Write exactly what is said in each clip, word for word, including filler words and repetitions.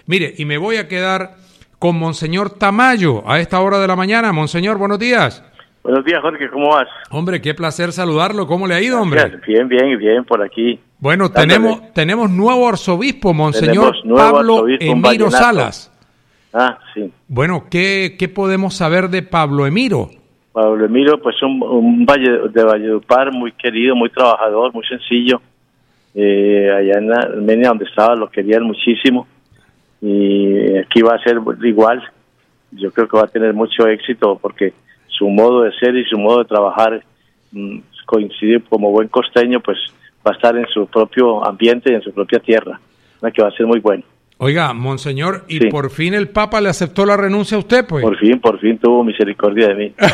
Mire, y me voy a quedar con Monseñor Tamayo a esta hora de la mañana. Monseñor, buenos días. Buenos días, Jorge, ¿cómo vas? Hombre, qué placer saludarlo. ¿Cómo le ha ido, hombre? Gracias. Bien, bien, bien, por aquí. Bueno, tenemos tenemos nuevo arzobispo, Monseñor nuevo Pablo arzobispo, Emiro Salas. Ah, sí. Bueno, ¿qué, ¿qué podemos saber de Pablo Emiro? Pablo Emiro, pues un, un valle de Valledupar muy querido, muy trabajador, muy sencillo. Eh, allá en Armenia, donde estaba, lo querían muchísimo. Y aquí va a ser igual. Yo creo que va a tener mucho éxito porque su modo de ser y su modo de trabajar mmm, coincide como buen costeño, pues va a estar en su propio ambiente y en su propia tierra, ¿no? Que va a ser muy bueno. Oiga, Monseñor, ¿y sí. por fin el Papa le aceptó la renuncia a usted, pues? Por fin, por fin tuvo misericordia de mí.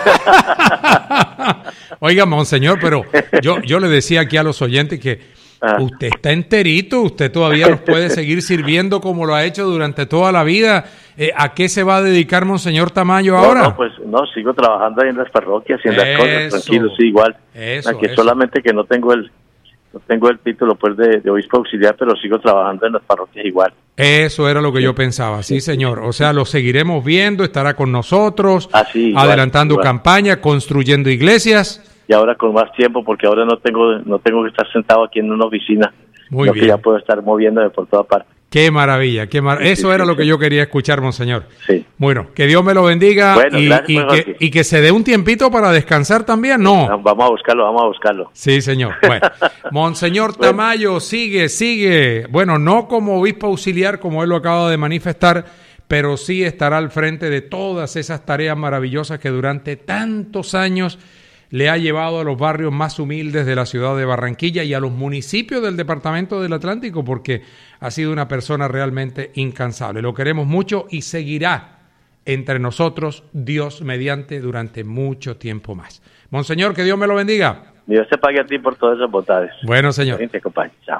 Oiga, Monseñor, pero yo, yo le decía aquí a los oyentes que ah. usted está enterito, usted todavía nos puede seguir sirviendo como lo ha hecho durante toda la vida. Eh, ¿A qué se va a dedicar Monseñor Tamayo no, ahora? No, pues no, sigo trabajando ahí en las parroquias y en eso, las cosas, tranquilo, sí, igual. Eso, que eso. solamente que no tengo el no tengo el título pues de, de obispo auxiliar, pero sigo trabajando en las parroquias igual. Eso era lo que sí. yo pensaba, sí, señor. O sea, lo seguiremos viendo, estará con nosotros, ah, sí, igual, adelantando igual. campaña, construyendo iglesias. Y ahora con más tiempo, porque ahora no tengo no tengo que estar sentado aquí en una oficina. Muy no bien. Que ya puedo estar moviéndome por toda parte. Qué maravilla, qué mar... sí, eso sí, era sí, lo que sí. yo quería escuchar, Monseñor. Sí. Bueno, que Dios me lo bendiga bueno, y, gracias, y, pues, que, y que se dé un tiempito para descansar también, ¿no? Vamos a buscarlo, vamos a buscarlo. Sí, señor. Bueno, Monseñor bueno. Tamayo, sigue, sigue. Bueno, no como obispo auxiliar, como él lo acaba de manifestar, pero sí estará al frente de todas esas tareas maravillosas que durante tantos años le ha llevado a los barrios más humildes de la ciudad de Barranquilla y a los municipios del departamento del Atlántico, porque ha sido una persona realmente incansable. Lo queremos mucho y seguirá entre nosotros, Dios mediante, durante mucho tiempo más. Monseñor, que Dios me lo bendiga. Dios te pague a ti por todas esas bondades. Bueno, señor. Te acompañe. Chao.